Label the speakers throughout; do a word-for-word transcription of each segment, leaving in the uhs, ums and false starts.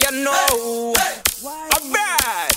Speaker 1: you know. Alright.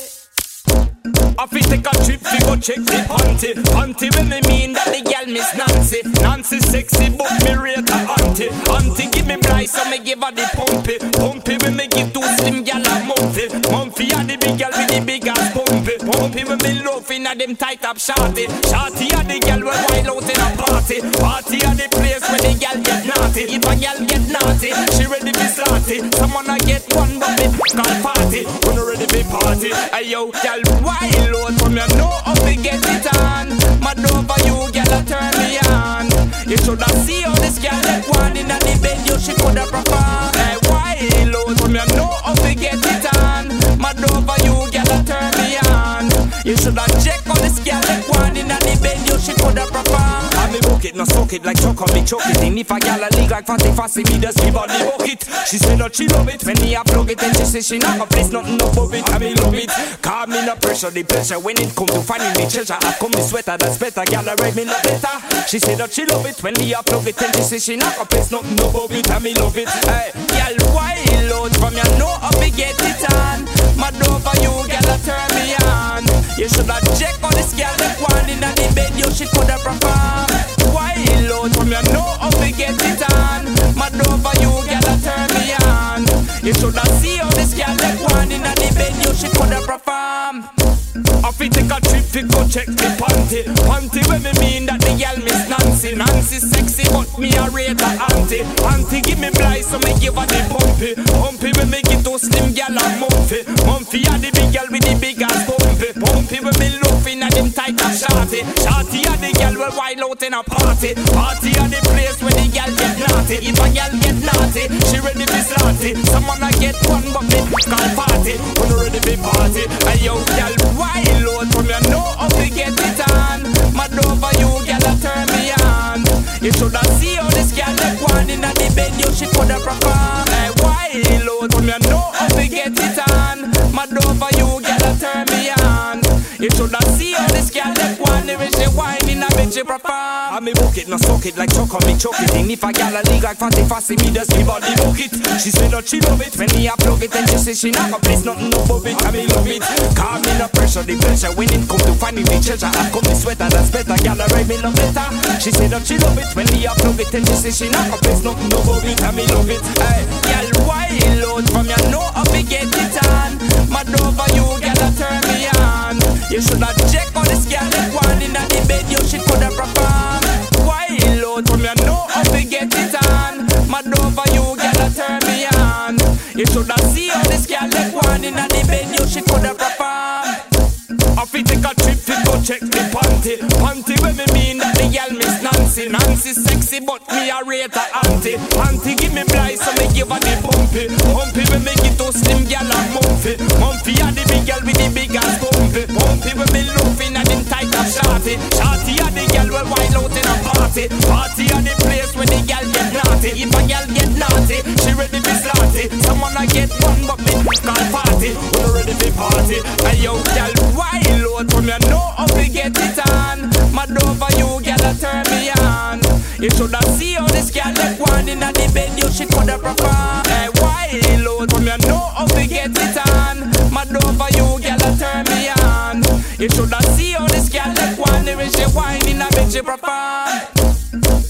Speaker 1: I fi take a trip fi go check the panty. Panty when me mean that the gal Miss Nancy. Nancy sexy but me rate her auntie. Auntie give me blind so me give her the pumpy. Pumpy when me give to slim gal a mumpy. Mumpy a the big gal with the big ass pumpy. Pumpy when me love inna them tight up shorty. Shorty a the gal when wild out in a party. Party a the place where the gal get naughty. If a gal get naughty, she ready fi slaughty. Someone a get one but me call party. When you ready fi party, ayo gal wild. Load from you know how to get it on. Mad over you, girl, a turn me on. You shoulda see how this girl that one in the bed, you she coulda perform. Hey, why load from you know how to get it on. Mad over you, girl, a turn me on. You shoulda check how this girl that one in the bed, you she coulda perform. I me book it, no soak it like choke on me choke it. And if a girl a league like fancy fancy, me just give her the bucket. She say that she love it when me a plug it, and she say she not a place nothing above it. I me love it, call me no pressure the pleasure when it come to finding me treasure. I come me sweater that's better, girl I ride me no better. She say that she love it when me a plug it, and she say she not a place nothing above it. I me love it, hey, girl wild out from you know how we get it on. Mad over you, girl a turn me on. You shoulda check on this girl that one in the bed, you she coulda perform. Wild out from you know how we get it on. Mad over you, girl a turn me on. You shoulda see how this girl that one in the bed, you she coulda perform. I fi take a trip fi go check the panty. Panty when me mean that the gal Miss Nancy. Nancy sexy but me a rate her auntie. Auntie give me blind so me give her the pumpy. Pumpy when me get to slim gal a mumpy. Mumpy a the big gal with the big ass pumpy. Pumpy when me love inna them tight and shorty. Shorty a the gal will wild out in a party. Party a the place where the gal get naughty. If a gal get naughty, she ready fi slaughty. Someone a get one but me call party. When you ready fi party, ayo gal wild. Load from you know how to get it on. Mad over you, girl, a turn me on. You shoulda see how this girl that one in the bed, you she coulda perform. Hey, why load from you know how to get it on. Mad over you, girl, a turn me on. You shoulda see how this girl that one when she whine in the bed, she perform. I me book it, no soak it like choke on me choke it. And if a girl a league like fancy fancy, me just give her the bucket. She say that she love it when me a plug it, and she say she not a place nothing above it. I me love it, call me no pressure the pleasure when it come to finding the treasure. I come me sweater that's better, girl I ride me no better. She say that she love it when me a plug it, and she say she not a place nothing above it. I me love it, hey, girl wild out from you know how we get it on. Mad over you, girl a turn me on. You shoulda check on this girl that one in the bed, you she coulda perform. Wild out from you know how we get it on. Mad over you, girl a turn me on. You shoulda see how this girl that one in the bed, you she coulda perform. I fi take a trip fi go check the panty. Panty when me mean that the gal Miss Nancy. Nancy sexy but me a rate her auntie. Auntie give me blind so me give her the pumpy. Pumpy when me get to slim gal a mumpy. Mumpy a the big gal with the big ass pumpy. Pumpy when me love inna them tight up shorty. Shorty a the gal well wild out in a party. Party a the place where the gal get naughty. If a gal get naughty, she ready fi slaughty. Someone a get one but me call party. When you ready fi party, ayo gal wild load from you know how to get it on. Mad over you, girl a turn me on. You shoulda see how this girl that one in the bed, you she coulda perform. Hey, wild load from you know how to get it on. Mad over you, girl a turn me on. You shoulda see how this girl that one when she whine in the bed, she perform.